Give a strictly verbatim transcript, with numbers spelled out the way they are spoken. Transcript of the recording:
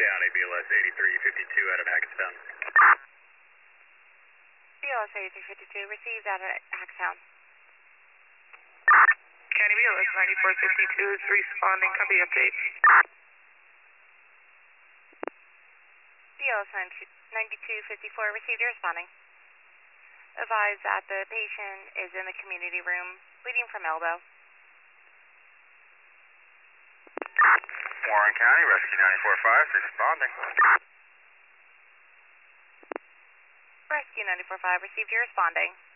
County, B L S eighty-three fifty-two out of Hackettstown. B L S eighty-three fifty-two, received out of Hackettstown. County B L S ninety-four fifty-two is responding. Copy update. B L S ninety-two fifty-four, received, you're responding. Advise that the patient is in the community room, bleeding from elbow. Warren County, Rescue ninety-four five, responding. Rescue ninety-four five, received, you're responding.